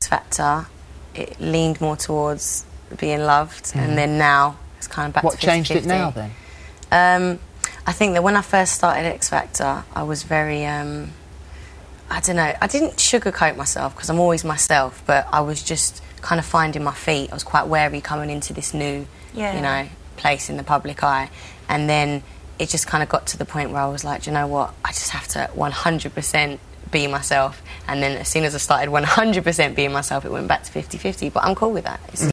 X Factor, it leaned more towards being loved, and then now it's kind of back to 50-50. What changed it now, then? I think that when I first started X Factor, I was very, I don't know, I didn't sugarcoat myself because I'm always myself, but I was just kind of finding my feet. I was quite wary coming into this new, you know, place in the public eye. And then it just kind of got to the point where I was like, do you know what, I just have to 100% be myself. And then as soon as I started 100% being myself, it went back to 50-50, but I'm cool with that.